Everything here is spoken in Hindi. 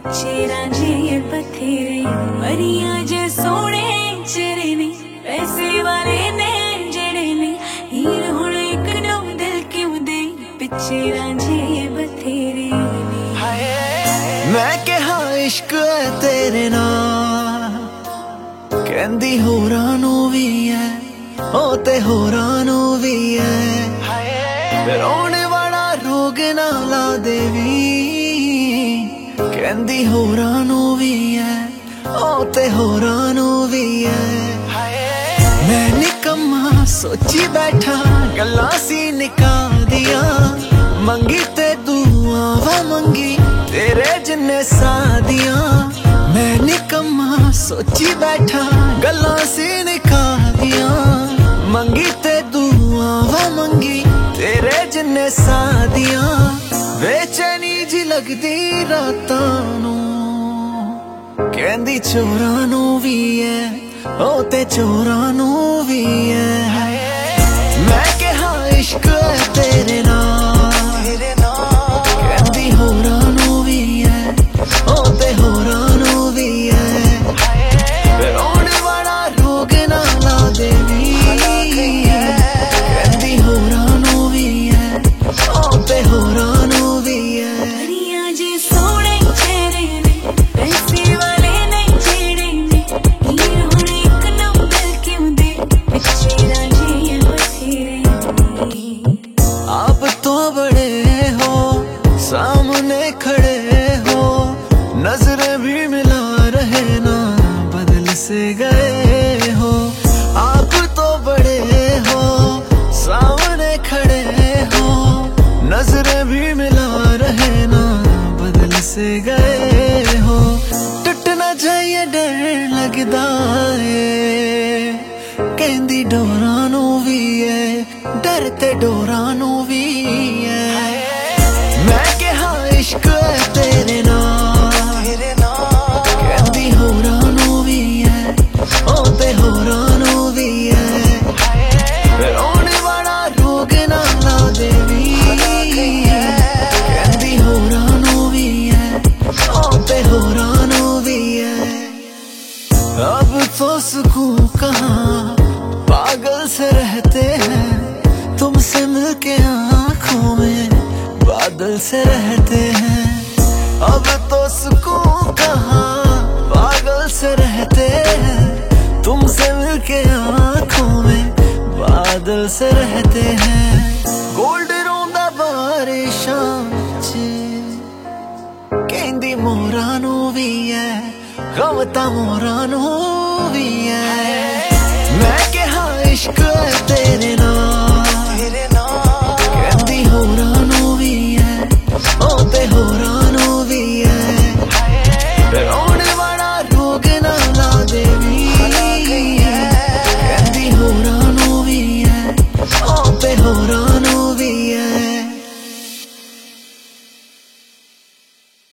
पिछे रांझे बथेरे मरिया जे सोने चेहरे ने पैसे वाले ने जेड़े ने हीर हुण एक दो दिल क्यों दे पिछे रांझे बथेरे मैं कहा इश्क है तेरे नाल कहंदी होरां नू वी है ओ ते होरां नू वी है रोने वाला रोग ना ला देवी कहंदी होरां नू वी है ओ ते होरां नू वी है मैं निकम्मा सोची बैठा गल्लां सी निकाल दिया मंगी ते दुआवां मंगी तेरे जिन्ने सादियां मैं निकम्मा सोची बैठा गल्लां सी निकाल दिया मंगी ते दुआवां मंगी तेरे जिन्ने सादियां बेचैनी जी लगदी रातां नू कहंदी चोरां नू वी है ओ ते चोरां नू वी है मैं कहा इश्क है तेरे नाल कहंदी होरां नू वी है ओ ते होरां नू वी है रोने वाला रोग ना ला देवी कहंदी होरां नू वी है ओ ते होरां नू वी है मरिया जे सोने चेहरे ने पैसे वाले ने जेड़े ने हीर हुण एक दो दिल क्यों दे पिछे रांझे बथेरे आप तो बड़े हो सामने खड़े हो नजरें भी मिला रहे ना बदल से गए हो आप तो बड़े हो सामने खड़े हो नजरें भी मिला रहे ना बदल से गए हो टूट ना जाइए डर लगदा है कहंदी डोरां नू वी है डर ते डोरां नू वी है मैं कहा इश्क है तेरे नाल कहंदी होरां नू वी है ओ ते होरां नू वी है रोने वाला रोग ना ला देवी कहंदी होरां नू वी है ओ ते होरां नू वी है अब तो सुकून कहाँ पागल से रहते हैं तुमसे मिलके आँखों में बादल से रहते हैं अब तो सुकून कहाँ पागल से रहते हैं तुमसे मिलके आँखों में बादल से रहते हैं गोल्ड रोंदा बारिशां च कहंदी मोरां नू वी है गम तां मोरां नू वी है।